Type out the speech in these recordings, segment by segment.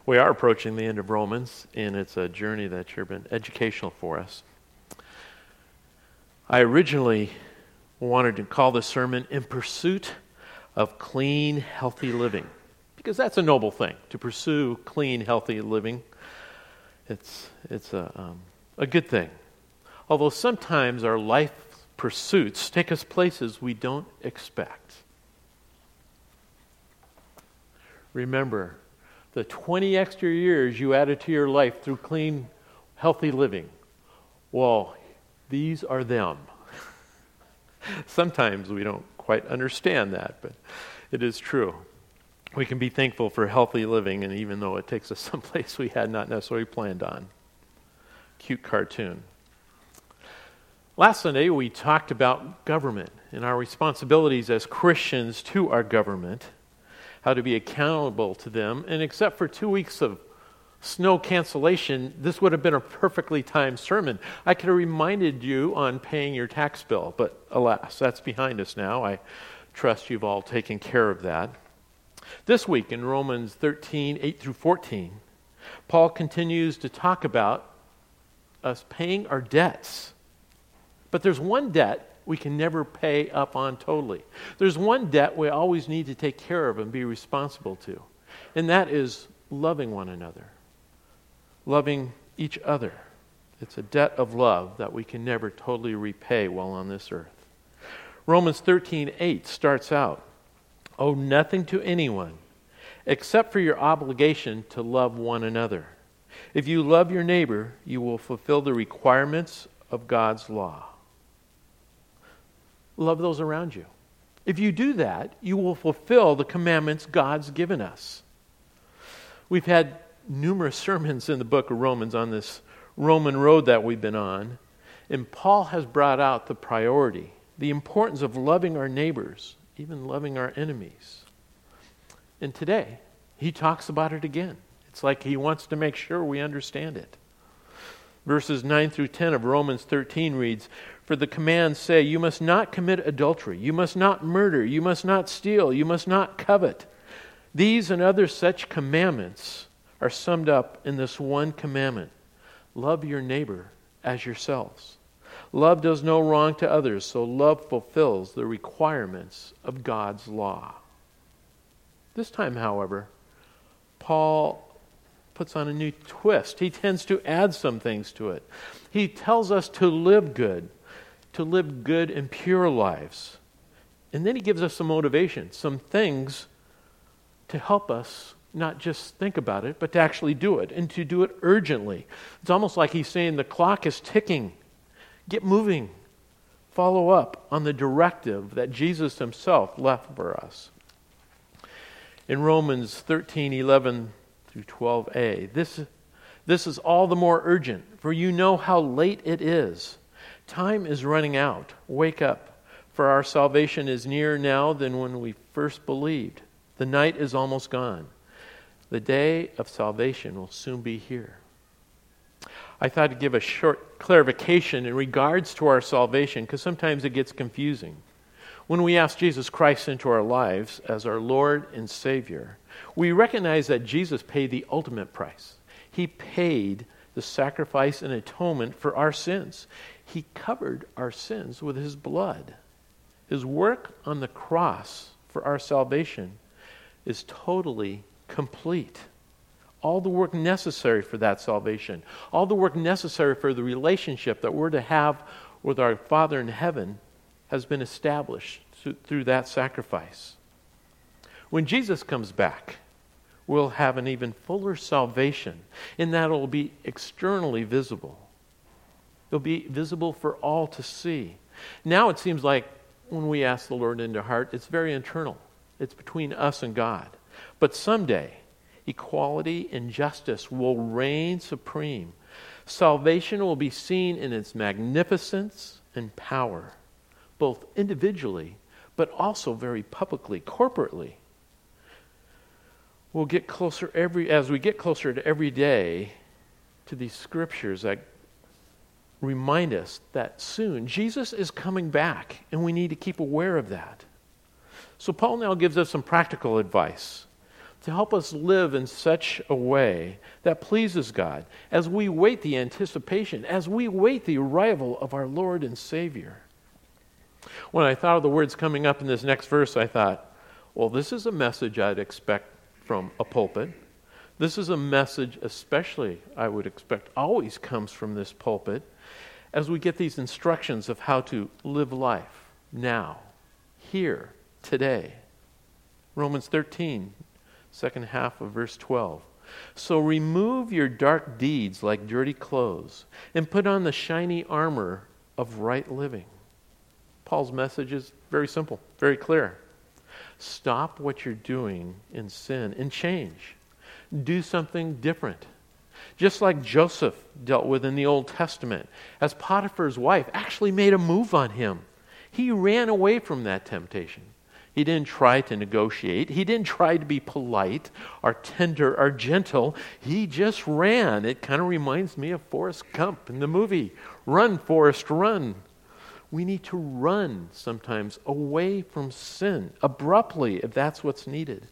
We are approaching the end of Romans, and it's a journey that's sure been educational for us. I originally wanted to call this sermon In Pursuit of Clean, Healthy Living, because that's a noble thing, to pursue clean, healthy living. It's a good thing. Although sometimes our life pursuits take us places we don't expect. Remember, the 20 extra years you added to your life through clean, healthy living. Well, these are them. Sometimes we don't quite understand that, but it is true. We can be thankful for healthy living, and even though it takes us someplace we had not necessarily planned on. Cute cartoon. Last Sunday, we talked about government and our responsibilities as Christians to our government, how to be accountable to them, and except for 2 weeks of snow cancellation, this would have been a perfectly timed sermon. I could have reminded you on paying your tax bill, but alas, that's behind us now. I trust you've all taken care of that. This week in Romans 13, 8 through 14, Paul continues to talk about us paying our debts. But there's one debt we can never pay up on totally. There's one debt we always need to take care of and be responsible to, and that is loving one another, loving each other. It's a debt of love that we can never totally repay while on this earth. Romans 13:8 starts out, "Owe nothing to anyone except for your obligation to love one another. If you love your neighbor, you will fulfill the requirements of God's law." Love those around you. If you do that, you will fulfill the commandments God's given us. We've had numerous sermons in the book of Romans on this Roman road that we've been on, and Paul has brought out the priority, the importance of loving our neighbors, even loving our enemies. And today, he talks about it again. It's like he wants to make sure we understand it. Verses 9 through 10 of Romans 13 reads, "For the commands say, you must not commit adultery, you must not murder, you must not steal, you must not covet. These and other such commandments are summed up in this one commandment: love your neighbor as yourselves. Love does no wrong to others, so love fulfills the requirements of God's law." This time, however, Paul puts on a new twist. He tends to add some things to it. He tells us to live good and pure lives. And then he gives us some motivation, some things to help us not just think about it, but to actually do it, and to do it urgently. It's almost like he's saying the clock is ticking. Get moving. Follow up on the directive that Jesus himself left for us. In Romans 13:11 through 12a, this is all the more urgent, for you know how late it is. Time is running out. Wake up, for our salvation is nearer now than when we first believed. The night is almost gone. The day of salvation will soon be here. I thought I'd give a short clarification in regards to our salvation, because sometimes it gets confusing. When we ask Jesus Christ into our lives as our Lord and Savior, we recognize that Jesus paid the ultimate price. He paid the sacrifice and atonement for our sins. He covered our sins with his blood. His work on the cross for our salvation is totally complete. All the work necessary for that salvation, all the work necessary for the relationship that we're to have with our Father in heaven has been established through that sacrifice. When Jesus comes back, we'll have an even fuller salvation, in that it will be externally visible. It'll be visible for all to see. Now it seems like when we ask the Lord into our heart, it's very internal. It's between us and God. But someday, equality and justice will reign supreme. Salvation will be seen in its magnificence and power, both individually, but also very publicly, corporately. We'll get closer as we get closer to every day to these scriptures that remind us that soon Jesus is coming back, and we need to keep aware of that. So Paul now gives us some practical advice. to help us live in such a way that pleases God as we wait the anticipation, as we wait the arrival of our Lord and Savior. When I thought of the words coming up in this next verse, I thought, well, this is a message I'd expect from a pulpit. This is a message, especially, I would expect, always comes from this pulpit as we get these instructions of how to live life now, here, today. Romans 13, second half of verse 12. So remove your dark deeds like dirty clothes and put on the shiny armor of right living. Paul's message is very simple, very clear. Stop what you're doing in sin and change. Do something different. Just like Joseph dealt with in the Old Testament, as Potiphar's wife actually made a move on him. He ran away from that temptation. He didn't try to negotiate. He didn't try to be polite or tender or gentle. He just ran. It kind of reminds me of Forrest Gump in the movie. Run, Forrest, run. We need to run sometimes away from sin abruptly if that's what's needed.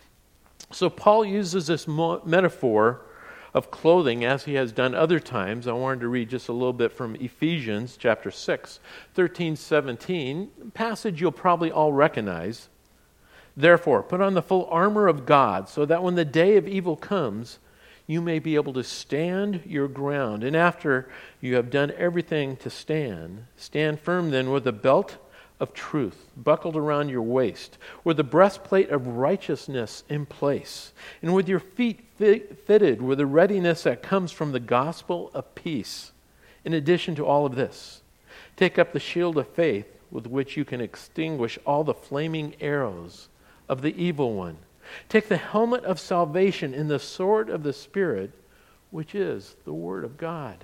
So Paul uses this metaphor of clothing as he has done other times. I wanted to read just a little bit from Ephesians chapter 6, 13, 17, a passage you'll probably all recognize. Therefore, put on the full armor of God so that when the day of evil comes, you may be able to stand your ground. And after you have done everything to stand, stand firm then with the belt of truth buckled around your waist, with the breastplate of righteousness in place, and with your feet fitted with the readiness that comes from the gospel of peace. In addition to all of this, take up the shield of faith with which you can extinguish all the flaming arrows of the evil one. Take the helmet of salvation and the sword of the Spirit, which is the Word of God.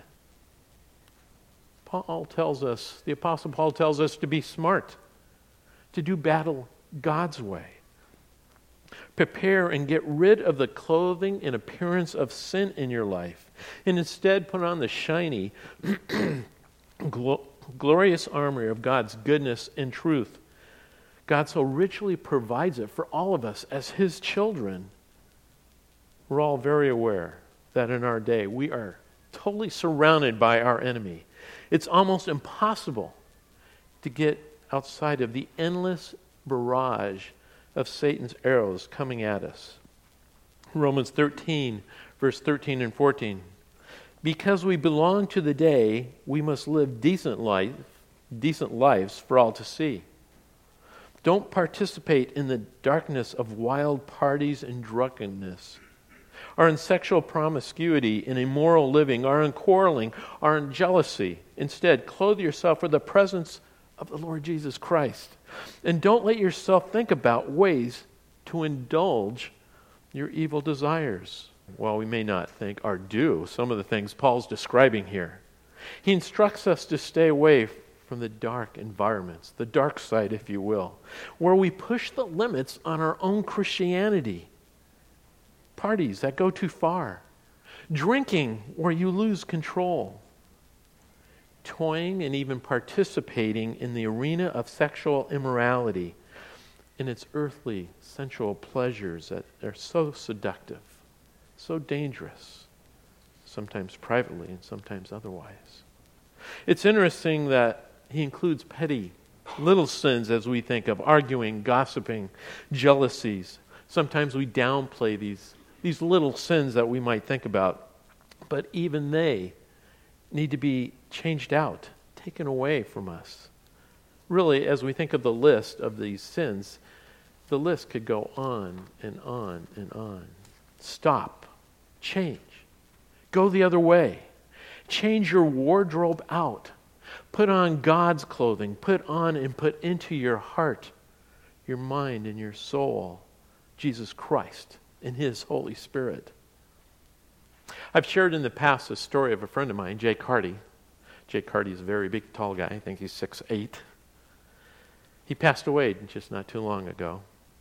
The Apostle Paul tells us to be smart, to do battle God's way. Prepare and get rid of the clothing and appearance of sin in your life, and instead put on the shiny, glorious armor of God's goodness and truth. God so richly provides it for all of us as His children. We're all very aware that in our day we are totally surrounded by our enemy. It's almost impossible to get outside of the endless barrage of Satan's arrows coming at us. Romans 13, verse 13 and 14. Because we belong to the day, we must live decent lives for all to see. Don't participate in the darkness of wild parties and drunkenness, or in sexual promiscuity, in immoral living, or in quarreling, or in jealousy. Instead, clothe yourself with the presence of the Lord Jesus Christ. And don't let yourself think about ways to indulge your evil desires. Well, we may not think or do some of the things Paul's describing here. He instructs us to stay away from the dark environments, the dark side, if you will, where we push the limits on our own Christianity. Parties that go too far. Drinking where you lose control. Toying and even participating in the arena of sexual immorality in its earthly, sensual pleasures that are so seductive, so dangerous, sometimes privately and sometimes otherwise. It's interesting that he includes petty, little sins as we think of arguing, gossiping, jealousies. Sometimes we downplay these little sins that we might think about, but even they need to be changed out, taken away from us. Really, as we think of the list of these sins, the list could go on and on and on. Stop. Change. Go the other way. Change your wardrobe out. Put on God's clothing. Put on and put into your heart, your mind, and your soul Jesus Christ and His Holy Spirit. I've shared in the past a story of a friend of mine, Jake Hardy. Jake Hardy is a very big, tall guy. I think he's 6'8". He passed away just not too long ago.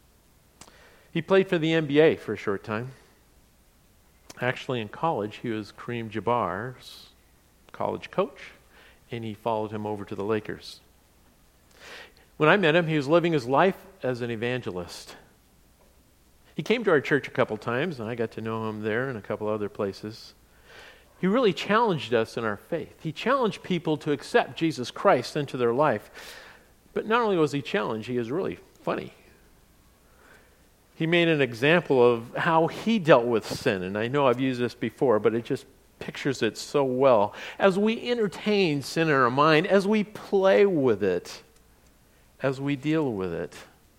He played for the NBA for a short time. Actually, in college, he was Kareem Jabbar's college coach, and he followed him over to the Lakers. When I met him, he was living his life as an evangelist. He came to our church a couple times, and I got to know him there and a couple other places. He really challenged us in our faith. He challenged people to accept Jesus Christ into their life. But not only was he challenged, he was really funny. He made an example of how he dealt with sin, and I know I've used this before, but it just pictures it so well. As we entertain sin in our mind, as we play with it, as we deal with it.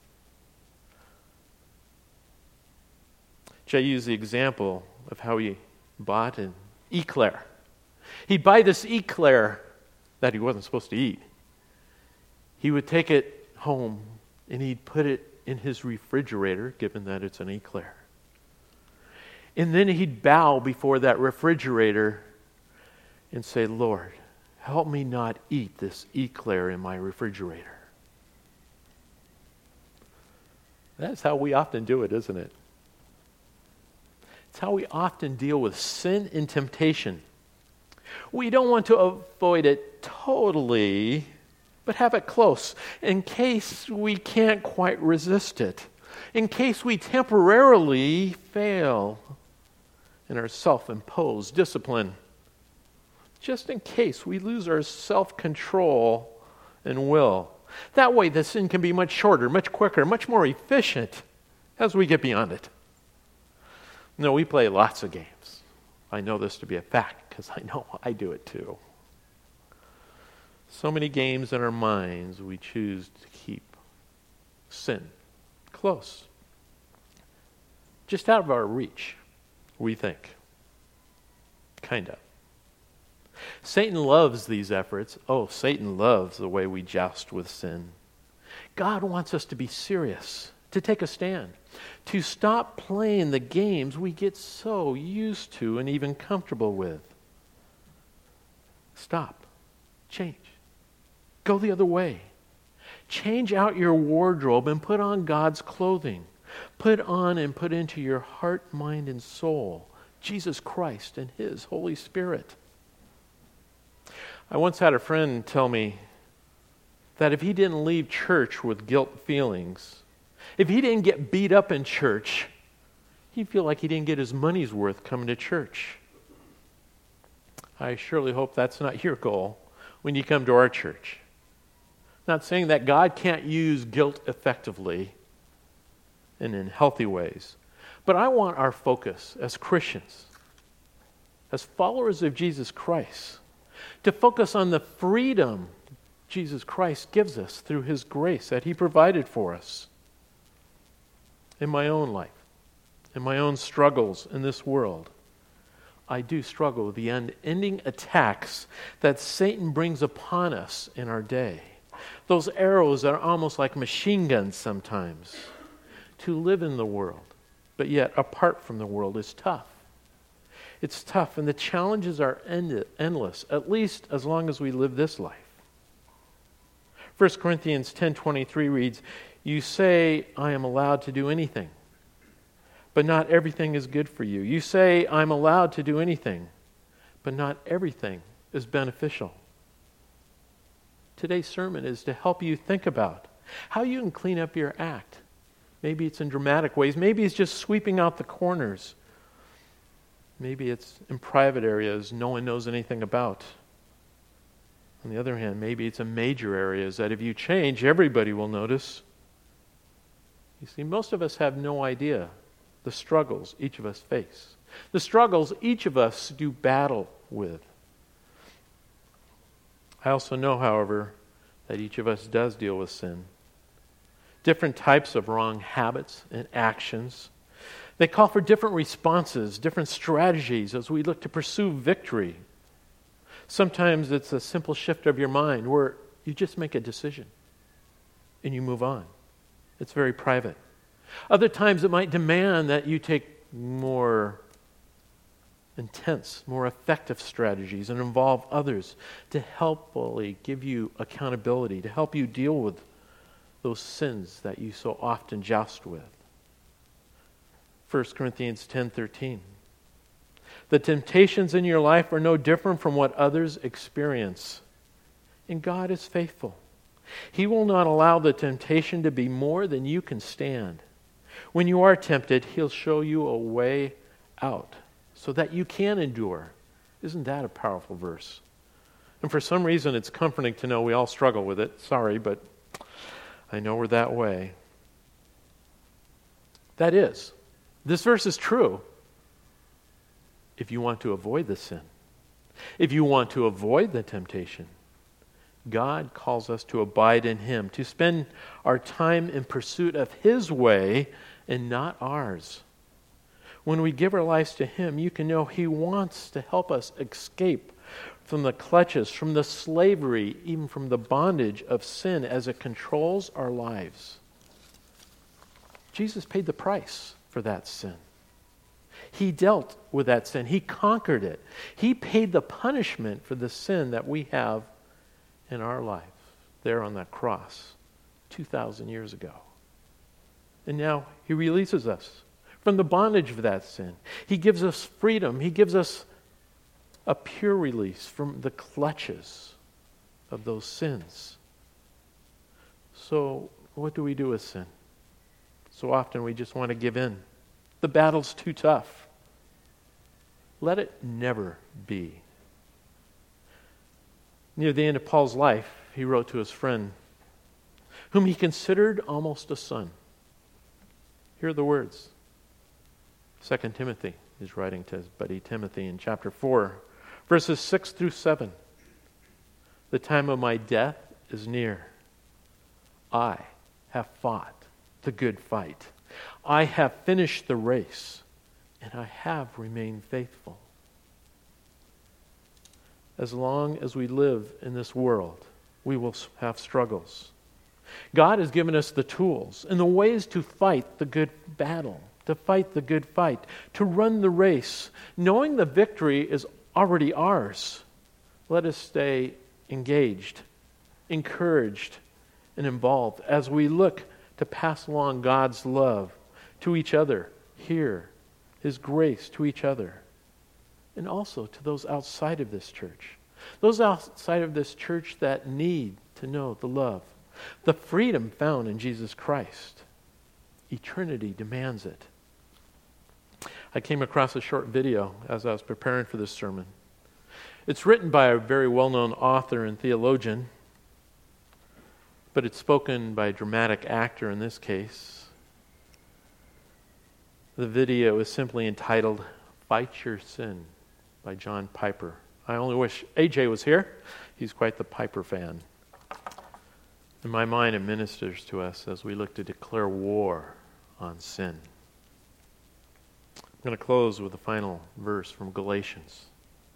Jay used the example of how he bought an eclair. He'd buy this eclair that he wasn't supposed to eat. He would take it home and he'd put it in his refrigerator, given that it's an eclair. And then he'd bow before that refrigerator and say, Lord, help me not eat this eclair in my refrigerator. That's how we often do it, isn't it? It's how we often deal with sin and temptation. We don't want to avoid it totally, but have it close in case we can't quite resist it, in case we temporarily fail in our self-imposed discipline, just in case we lose our self-control and will. That way the sin can be much shorter, much quicker, much more efficient as we get beyond it. No, we play lots of games. I know this to be a fact because I know I do it too. So many games in our minds we choose to keep sin close. Just out of our reach, we think. Kind of. Satan loves these efforts. Oh, Satan loves the way we joust with sin. God wants us to be serious, to take a stand, to stop playing the games we get so used to and even comfortable with. Stop. Change. Go the other way. Change out your wardrobe and put on God's clothing. Put on and put into your heart, mind, and soul Jesus Christ and His Holy Spirit. I once had a friend tell me that if he didn't leave church with guilt feelings, if he didn't get beat up in church, he'd feel like he didn't get his money's worth coming to church. I surely hope that's not your goal when you come to our church. Not saying that God can't use guilt effectively and in healthy ways, but I want our focus as Christians, as followers of Jesus Christ, to focus on the freedom Jesus Christ gives us through His grace that He provided for us. In my own life, in my own struggles in this world, I do struggle with the unending attacks that Satan brings upon us in our day. Those arrows that are almost like machine guns sometimes. To live in the world, but yet apart from the world is tough. It's tough, and the challenges are endless, at least as long as we live this life. 1 Corinthians 10:23 reads, "You say, I am allowed to do anything, but not everything is good for you. You say, I'm allowed to do anything, but not everything is beneficial." Today's sermon is to help you think about how you can clean up your act. Maybe it's in dramatic ways. Maybe it's just sweeping out the corners. Maybe it's in private areas no one knows anything about. On the other hand, maybe it's in major areas that if you change, everybody will notice. You see, most of us have no idea the struggles each of us face. The struggles each of us do battle with. I also know, however, that each of us does deal with sin. Different types of wrong habits and actions. They call for different responses, different strategies as we look to pursue victory. Sometimes it's a simple shift of your mind where you just make a decision and you move on. It's very private. Other times it might demand that you take more intense, more effective strategies and involve others to helpfully give you accountability, to help you deal with those sins that you so often joust with. 1 Corinthians 10:13. The temptations in your life are no different from what others experience. And God is faithful. He will not allow the temptation to be more than you can stand. When you are tempted, He'll show you a way out so that you can endure. Isn't that a powerful verse? And for some reason, it's comforting to know we all struggle with it. Sorry, but I know we're that way. This verse is true if you want to avoid the sin. If you want to avoid the temptation, God calls us to abide in Him, to spend our time in pursuit of His way and not ours. When we give our lives to Him, you can know He wants to help us escape from the clutches, from the slavery, even from the bondage of sin as it controls our lives. Jesus paid the price for that sin. He dealt with that sin. He conquered it. He paid the punishment for the sin that we have in our life there on that cross 2,000 years ago. And now He releases us from the bondage of that sin. He gives us freedom. He gives us a pure release from the clutches of those sins. So what do we do with sin? So often we just want to give in. The battle's too tough. Let it never be. Near the end of Paul's life, he wrote to his friend, whom he considered almost a son. Here are the words. 2 Timothy is writing to his buddy Timothy in chapter 4, verses 6 through 7. The time of my death is near. I have fought the good fight. I have finished the race, and I have remained faithful. As long as we live in this world, we will have struggles. God has given us the tools and the ways to fight the good battle, to fight the good fight, to run the race, knowing the victory is already ours. Let us stay engaged, encouraged, and involved as we look to pass along God's love to each other here, His grace to each other, and also to those outside of this church. Those outside of this church that need to know the love, the freedom found in Jesus Christ. Eternity demands it. I came across a short video as I was preparing for this sermon. It's written by a very well-known author and theologian, but it's spoken by a dramatic actor in this case. The video is simply entitled, Fight Your Sin, by John Piper. I only wish AJ was here. He's quite the Piper fan. In my mind, it ministers to us as we look to declare war on sin. I'm going to close with a final verse from Galatians.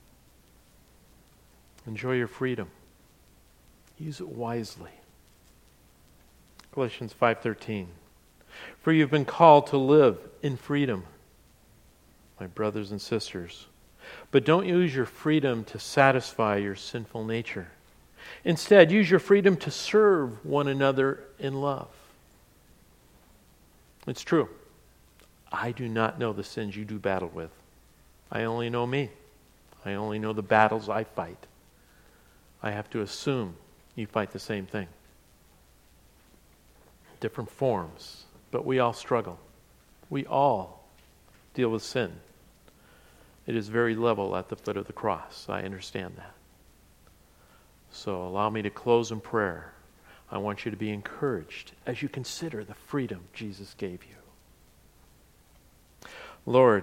Enjoy your freedom. Use it wisely. Galatians 5:13. For you've been called to live in freedom, my brothers and sisters. But don't use your freedom to satisfy your sinful nature. Instead, use your freedom to serve one another in love. It's true. I do not know the sins you do battle with. I only know me. I only know the battles I fight. I have to assume you fight the same thing. Different forms, but we all struggle. We all deal with sin. It is very level at the foot of the cross. I understand that. So allow me to close in prayer. I want you to be encouraged as you consider the freedom Jesus gave you. Lord,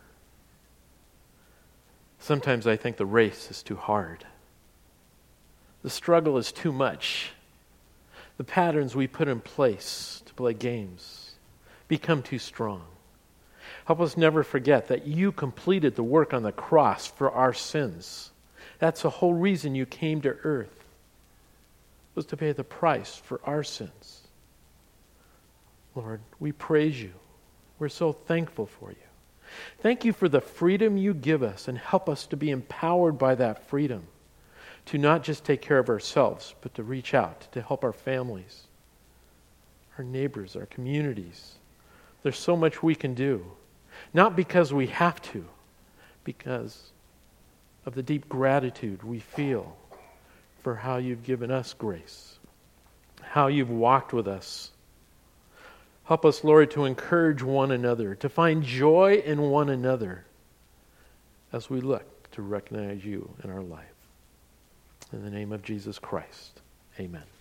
sometimes I think the race is too hard. The struggle is too much. The patterns we put in place to play games become too strong. Help us never forget that you completed the work on the cross for our sins. That's the whole reason you came to earth, was to pay the price for our sins. Lord, we praise you. We're so thankful for you. Thank you for the freedom you give us, and help us to be empowered by that freedom to not just take care of ourselves, but to reach out, to help our families, our neighbors, our communities. There's so much we can do. Not because we have to, because of the deep gratitude we feel for how you've given us grace, how you've walked with us Help us, Lord, to encourage one another, to find joy in one another as we look to recognize you in our life. In the name of Jesus Christ, amen.